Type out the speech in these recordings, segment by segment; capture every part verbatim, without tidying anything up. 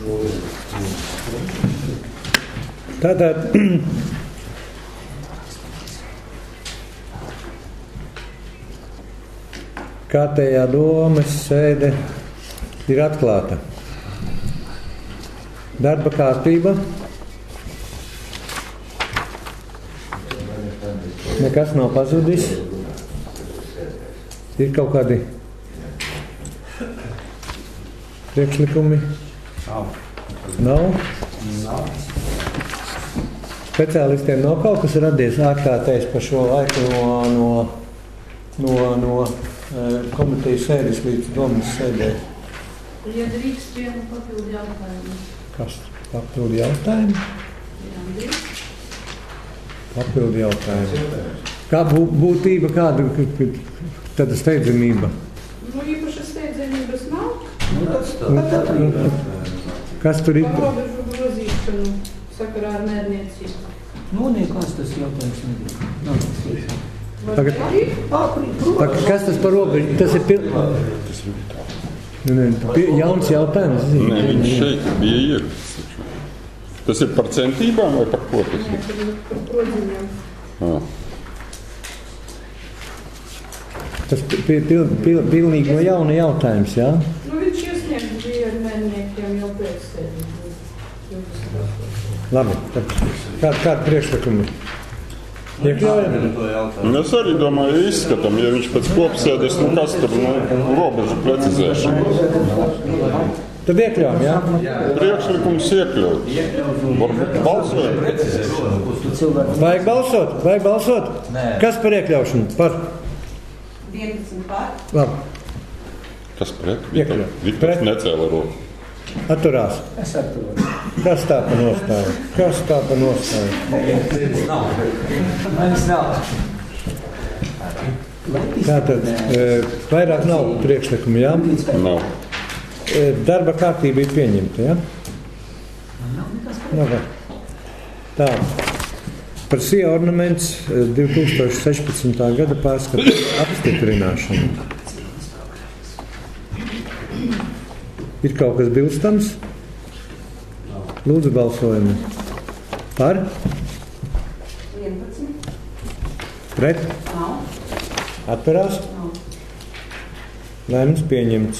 Tātad kārtējā domas sēde ir atklāta. Darba kārtība. Nekas nav pazudis. Ir kaut kādi priekšlikumi? Nav. Nav. Speciālistiem nav kaut kas radies ārkārtējs par šo laiku no, no, no, no komitejas sēdes līdz domas sēdē. Ja drīkst vienu papildu jautājumu. Kas? Papildu jautājumu? Jā, drīkst. Papildu jautājumu. Kā bū, būtība, kāda tāda steidzamība? Nu, īpaši steidzamības nav. Nu, tas tā. Nu, kas tur ir? Par robežu grozīšanu sakarā ar mērniecību. Nu, nekās tas jautājums nebija. Nav tas līdz. Tagad, tagad, kas tas par robežu? Tas ir pil... ne, ne, jauns jautājums. Nē, viņš šeit bija ierakstīts. Tas ir par centībām vai par ko tas ir? Nē, tas ir par prodziņām. Ah. Tas pil, pil, pil, pilnīgi no jauna jautājums, jā? Nu, viņš iesniegts bija ar mērniekiem jau pēc sēdības. Labi, tad kāda kād priekšlikumi? Iekļaujam? Es arī domāju, ja izskatām, ja viņš pēc kopsēdes, nu kas tur, nu, robežu precizēšana. Tad iekļaujam, jā? Priekšlikums iekļaut. Varbūt balsojam. Vajag balsot? Vajag balsot? Nē. Kas par iekļaušanu? Par? vienpadsmit pār. Labi, Kas pret? Iekļaut. Viktors Pret. necēla roku. atturās. Es atturos. Kas tā pa nostāju? Kas tā pa nostāju? Nav. Manis nav. Tātad, e, vairāk nav priekšlikumu, jā? Nav. E, darba kārtība ir pieņemta, jā? Nav. Tā. Par S I A ornaments divi tūkstoši sešpadsmitā gada pārskatu apstiprināšanu. Ir kaut kas bilstams? Lūdzu balsojumu. Par? vienpadsmit. Pret? Nav. Atturās? Nav. Lēmums pieņemts.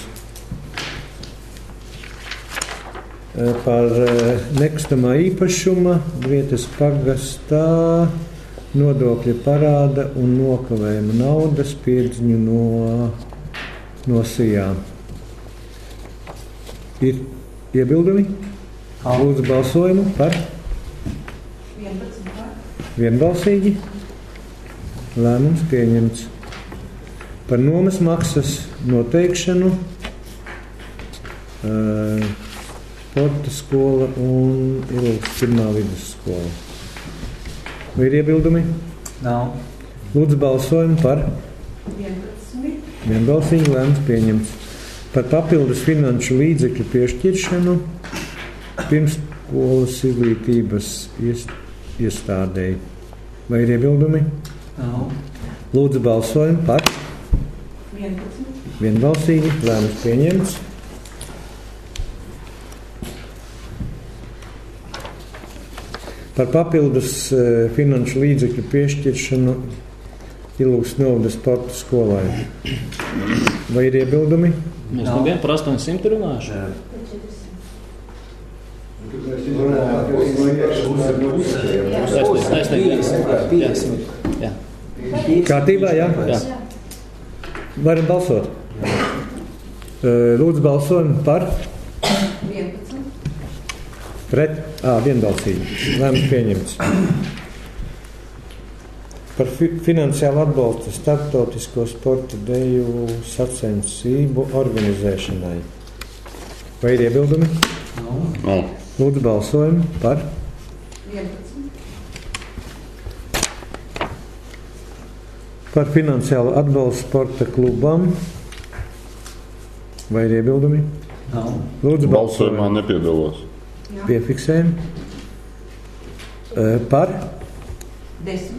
Par nekustamā īpašuma vietas pagastā nodokļa parāda un nokavējuma naudas piedziņu no, no S I A. Ir iebildumi? Lūdzu balsojumu par? vienpadsmit pār. Vienbalsīgi. Lēmums pieņemts. Par nomas maksas noteikšanu uh, sporta skola un Ilūgas pirmā vidusskola. Vai ir iebildumi? Nav. Lūdzu balsojumu par? vienpadsmit. Vienbalsīgi lēmums pieņemts. Par papildus finanšu līdzekļu piešķiršanu pirmsskolas izglītības iestādēji. Vai ir iebildumi? Nav. Lūdzu balsojumu par? vienpadsmit. Vienbalsīgi lēmums pieņemts. Par papildus uh, finanšu līdzekļu piešķiršanu Ilūgas novadas sporta skolai. Vai ir iebildumi? Mēs no viena par astoņsimt runāšu. Jā. Kārtībā, jā? Jā. Varam balsot. Uh, lūdzu balsojumu par? vienpadsmit. Pret? Ā, vienbalsīgi. Lēmums pieņemts. Par fi finansiālu atbalstu starptautisko sporta deju sacensību organizēšanai. Vai ir iebildumi? Nav. Lūdzu balsojumu par? vienpadsmit. Par finansiālu atbalstu sporta klubam. Vai ir iebildumi? Nav. Lūdzu Balsojumā balsojumu. nepiedalos. Piefiksējam. Uh, par? desmit.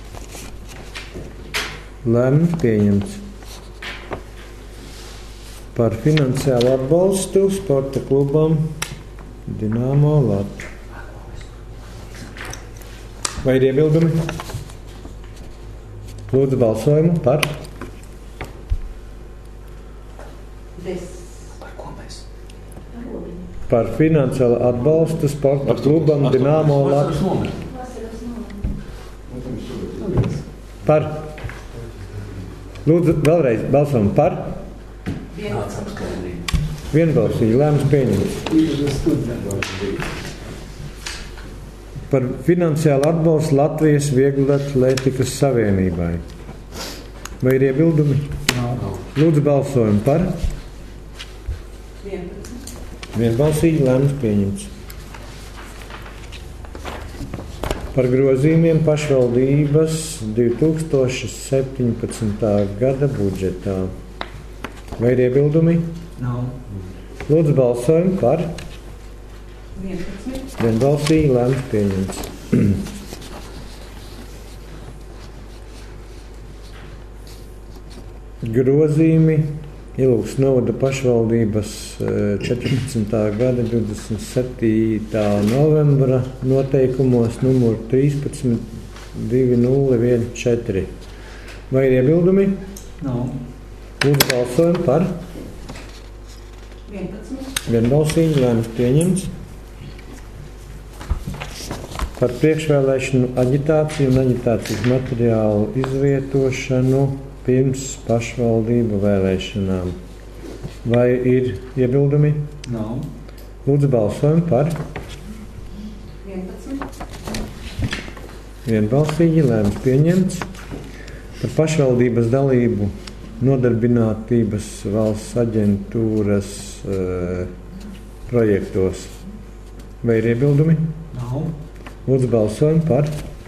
Lēmums pieņemts. par finansiālu atbalstu sporta klubam Dinamo Latu. Vai ir iebildumi? Lūdzu balsojumu par. Par finansiālu atbalstu sporta klubam Dinamo Latu. Par. Lūdzu vēlreiz balsojumu par. Vienbalsīgi lēmums pieņemts. Par finansiālu atbalstu Latvijas Vieglatlētikas savienībai. Vai ir iebildumi? Lūdzu balsojumu par. Vienbalsīgi lēmums pieņemts. Par grozījumiem pašvaldības divi tūkstoši septiņpadsmitā gada budžetā. Vai ir iebildumi? Nav. Lūdzu balsojumu par. Vienbalsīgi lēmums pieņemts. Grozījumi Ilūgas novada pašvaldības četrpadsmitā gada divdesmit septītā novembra noteikumos numur trīspadsmit divi nulle viens četri. Vai ir iebildumi? Nav. Lūdzu balsojumu par. Vienbalsīgi lēmums pieņemts. Par priekšvēlēšanu aģitāciju un aģitācijas materiālu izvietošanu pirms pašvaldību vēlēšanām. Vai ir iebildumi? Nav. Lūdzu balsojumu par. Vienbalsīgi lēmums pieņemts. Par pašvaldības dalību nodarbinātības valsts aģentūras uh, projektos. Vai ir iebildumi? Nav. Lūdzu balsojumu par.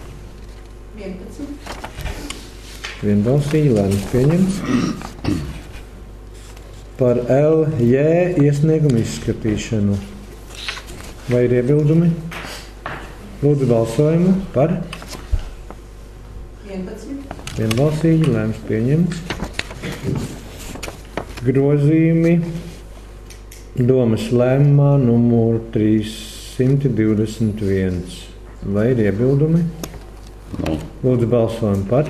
Vienbalsīgi lēmums pieņemts. Par L J iesniegumu izskatīšanu. Vai ir iebildumi? Lūdzu balsojumu par. Vienbalsīgi lēmums pieņemts. Grozījumi domas lēmumā numur trīssimt divdesmit viens. Vai ir iebildumi? No. Lūdzu balsojumu par.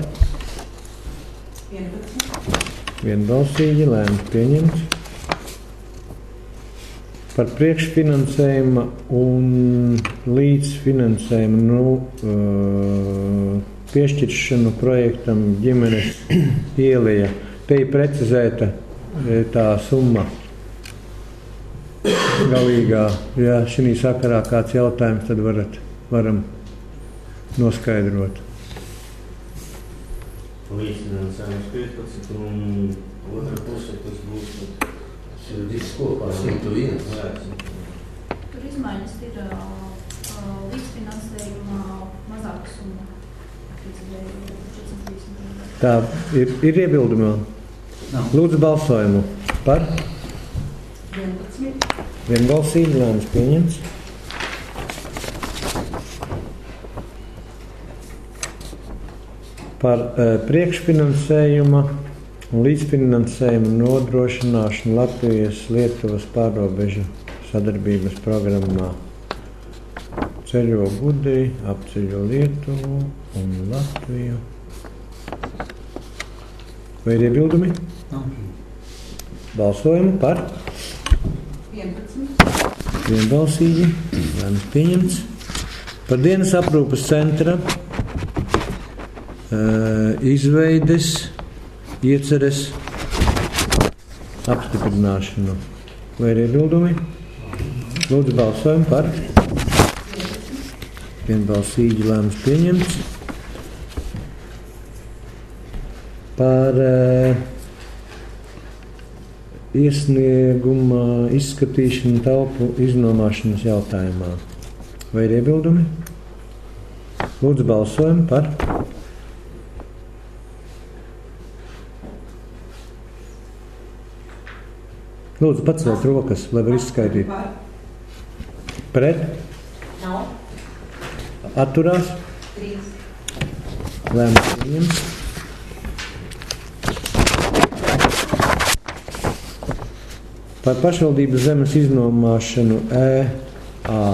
Vienbalsīgi lēmums pieņemts. Par priekšfinansējuma un līdzfinansējuma nu, uh, piešķiršanu projektam ģimenes ieleja. Te ir precizēta tā summa galīgā. Ja šī sakarā kāds jautājums, tad varat, varam noskaidrot. Līdzfinansējums piecpadsmit un otra puse tas būs viss kopā simt viens. Tur izmaiņas ir uh, līdzfinansējuma mazāka summa. Tā ir, ir iebildumi vēl? Nav. Lūdzu balsojumu par. vienpadsmit. Vienbalsīgi lēmums pieņemts. Par uh, priekšfinansējuma un līdzfinansējuma nodrošināšanu Latvijas-Lietuvas pārrobežu sadarbības programmā. Ceļo gudri, apceļo Lietuvu un Latviju. Vai ir iebildumi? Nav. Balsojumu par. vienpadsmit. Vienbalsīgi lēmums pieņemts. Par dienas aprūpes centra Uh, izveides ieceres apstiprināšanu. Vai ir iebildumi? Lūdzu balsojumu par. Vienbalsīgi lēmums pieņemts. Par uh, iesnieguma izskatīšanu telpu iznomāšanas jautājumā. Vai ir iebildumi? Lūdzu balsojumu par. Lūdzu, paceliet rokas, lai var izskaidrīt. Pret? Nav. Atturās? trīs. Lēmums pieņemts. Par pašvaldības zemes iznomāšanu E A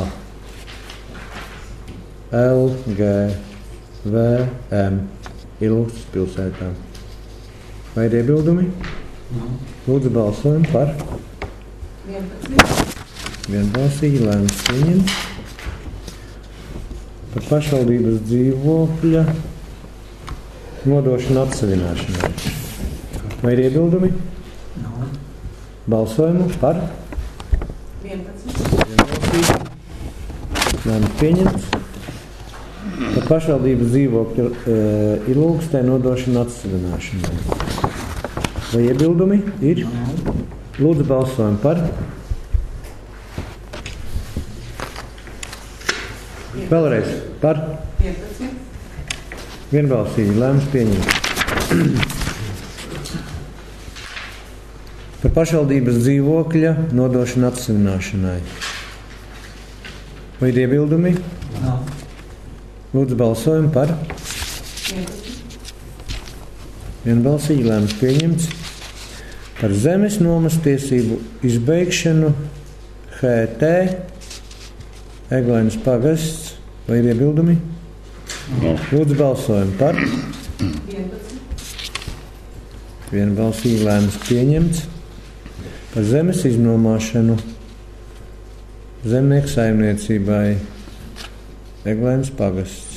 L G V M Ilūkstas pilsētā. Vai ir iebildumi? Lūdzu, balsojam par. vienpadsmit. Vienbalsīgi lēmums pieņemts. Par pašvaldības dzīvokļa nodošanu atsavināšanai. Vai ir iebildumi? Balsojumu par. vienpadsmit. Lēmums pieņemts. Par pašvaldības dzīvokļa e, Ilūkstē nodošanu atsavināšanai. Vai iebildumi ir? Lūdzu, balsojam par. Vēlreiz par. vienpadsmit. Vienbalsīgi lēmums pieņemts. Par pašvaldības dzīvokļa nodošanu atsavināšanai. Vai ir iebildumi? Lūdzu, balsojam par. vienpadsmit. Vienbalsīgi lēmums pieņemts. Par zemes nomas tiesību izbeigšanu H T Eglainas pagasts. Vai ir iebildumi? No. Lūdzu, balsojam par. vienpadsmit. Vienbalsīgi lēmums pieņemts. Par zemes iznomāšanu zemnieku saimniecībai Eglainas pagasts.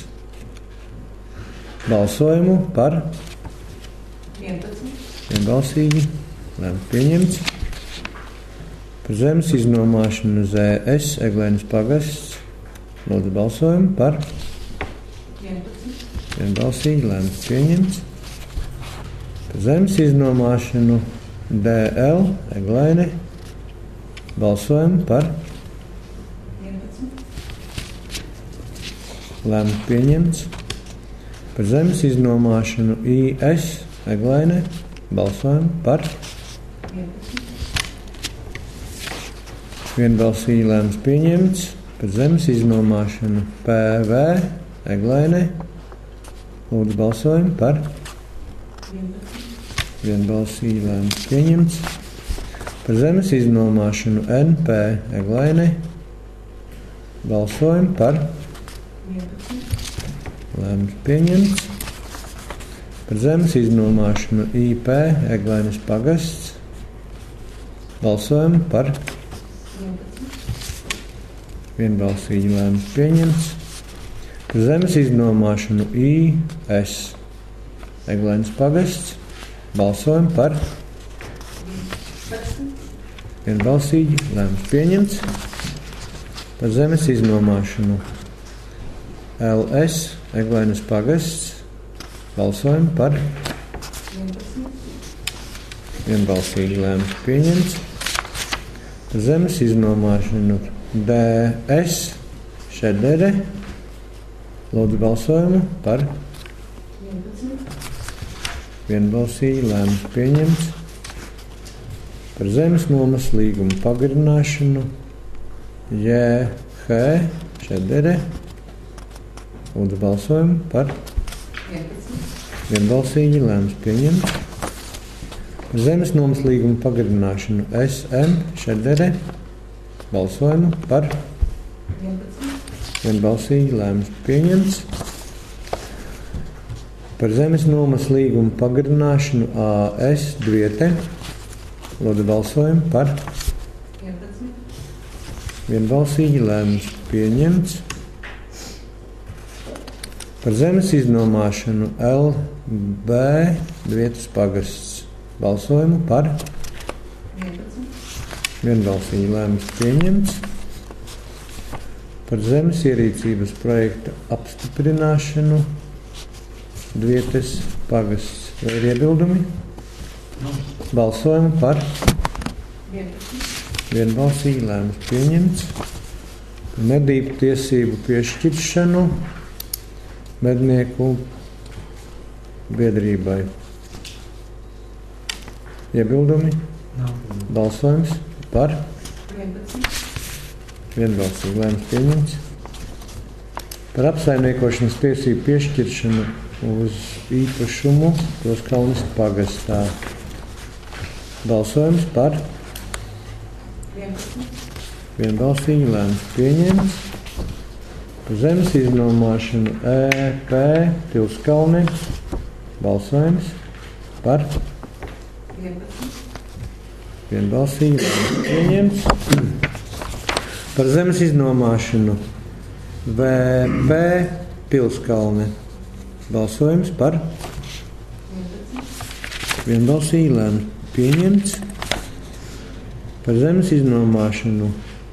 Balsojumu par. vienpadsmit. Vienbalsīgi lēmums pieņemts. Par zemes iznomāšanu Z S Eglainas pagasts. Lūdzu, balsojumu par. vienpadsmit. Vienbalsīgi lēmums pieņemts. Par zemes iznomāšanu D L Eglaine. Balsojumu par. vienpadsmit. Lēmums pieņemts. Par zemes iznomāšanu I S Eglaine. Balsojumu par. vienpadsmit. Vienbalsīgi lēmums pieņemts. Par zemes iznomāšanu P V Eglaine. Lūdzu, balsojumu par. vienpadsmit. Vienbalsīgi lēmums pieņemts. Par zemes iznomāšanu N P Eglaine. Balsojumu par. vienpadsmit. Lēmums pieņemts. Par zemes iznomāšanu I P Eglainas pagasts. Balsojumu par. vienpadsmit. Vienbalsīgi lēmums pieņemts. Par zemes iznomāšanu I S Eglainas pagasts. Balsojumu par. Vienbalsīgi lēmums pieņemts. Par zemes iznomāšanu L S Eglainas pagasts. Balsojumu par. vienpadsmit. Vienbalsīgi lēmums pieņemts. Par zemes iznomāšanu D S Šedere. Lūdzu, balsojumu par. vienpadsmit. Vienbalsīgi lēmums pieņemts. Par zemes nomas līgumu pagarināšanu J H Šedere. Lūdzu, balsojumu par. vienpadsmit. Vienbalsīgi lēmums pieņemts. Par zemes nomas līgumu pagarināšanu S M Šedere. Balsojumu par. vienpadsmit. Vienbalsīgi lēmums pieņemts. Par zemes nomas līgumu pagarināšanu A S Dviete. Lūdzu, balsojumu par. vienpadsmit. Vienbalsīgi lēmums pieņemts. Par zemes iznomāšanu L B Dvietas pagasts. Balsojumu par. vienpadsmit. Vienbalsīgi lēmums pieņemts. Par zemes ierīcības projekta apstiprināšanu Dvietas pagasts. Vai ir iebildumi? Balsojumu par. vienpadsmit. Vienbalsīgi lēmums pieņemts. Par medību tiesību piešķiršanu mednieku biedrībai. Iebildumi? Balsojums par. vienpadsmit. Vienbalsīgi lēmums pieņemts. Par apsaimniekošanas tiesību piešķiršanu uz īpašumu Pilskalnes pagastā. Balsojums par. Vienbalsīgi lēmums pieņemts. Par zemes iznomāšanu E P Pilskalni. Balsojums par. Vienbalsīgi lēmums pieņemts. Par zemes iznomāšanu V P Pilskalni. Balsojums par. Vienbalsīgi lēmums pieņemts. Par zemes iznomāšanu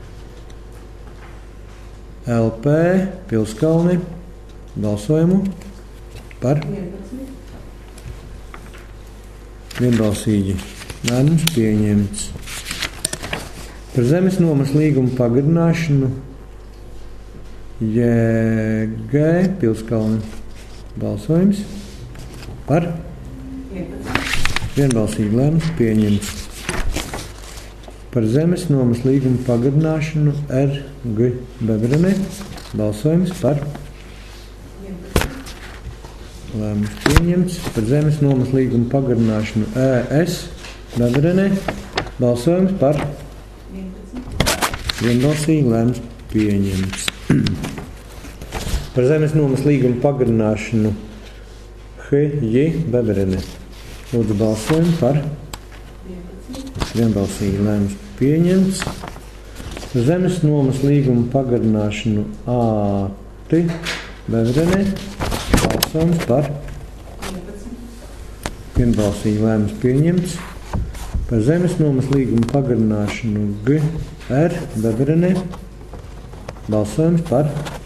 L P Pilskalni. Balsojumu par. Vienbalsīgi lēmums pieņemts. Par zemes nomas līgumu pagarināšanu J G Pilskalni. Balsojums par. Vienbalsīgi lēmums pieņemts. Par zemes nomas līgumu pagarināšanu R G Bebrene. Balsojums par. Lēmums pieņemts. Par zemes nomas līgumu pagarināšanu E S Bebrene. Balsojums par. Vienbalsīgi lēmums pieņemts. Par zemes nomas līgumu pagarināšanu H J Bebrene. Lūdzu balsojumu par. Vienbalsīgi lēmums pieņemts. Par zemes nomas līgumu pagarināšanu A T Bebrene. Balsojums par. Vienbalsīgi lēmums pieņemts. Par zemes nomas līgumu pagarināšanu G R Bebrene. Balsojums par.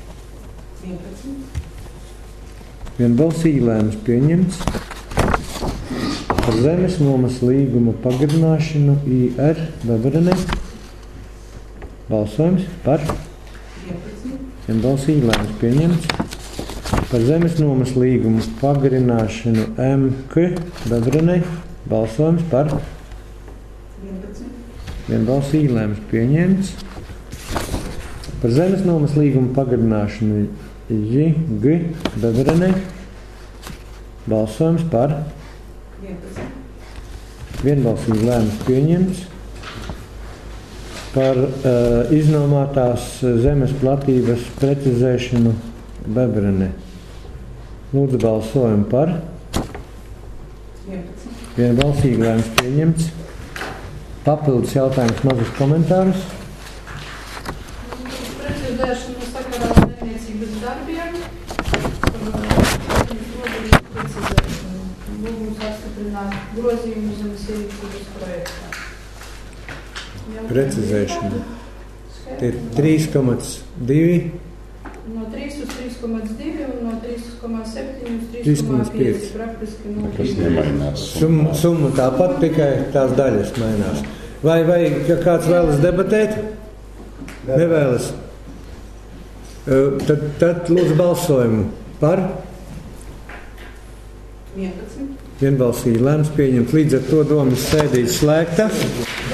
Vienbalsīgi lēmums pieņemts. Par zemes nomas līguma pagarināšanu I R Bebrene. Balsojums par. Vienbalsīgi lēmums pieņemts. Par zemes nomas līgumu pagarināšanu M K Bebrene. Balsojums par. Vienbalsīgi lēmums pieņemts. Par zemes nomas līgumu pagarināšanu J G Bebrene. Balsojums par. Vienbalsīgi lēmums pieņemts. Par uh, iznomātās zemes platības precizēšanu Bebrene. Lūdzu balsojumu par. Vienbalsīgi lēmums pieņemts. Papildus jautājums, mazus komentārus. Precizēšana sakarā ar nemniecības darbiem. Lūgums apstiprināt grozījumu zemes ierīcības projektā. Precizēšana. Tie ir trīs komats divi. No trīs uz trīs komats divi un no trīs komats septiņi uz trīs trīs komats komats pieci. pieci. Praktiski no Tas nemainās. Summa, summa tāpat, tikai tās daļas mainās. Vai, vai kāds vēlas debatēt? Nevēlas. Tad, tad lūdzu balsojumu par. vienpadsmit. Vienbalsīgi lēmums pieņemt. Līdz ar to domas sēdīs slēgta.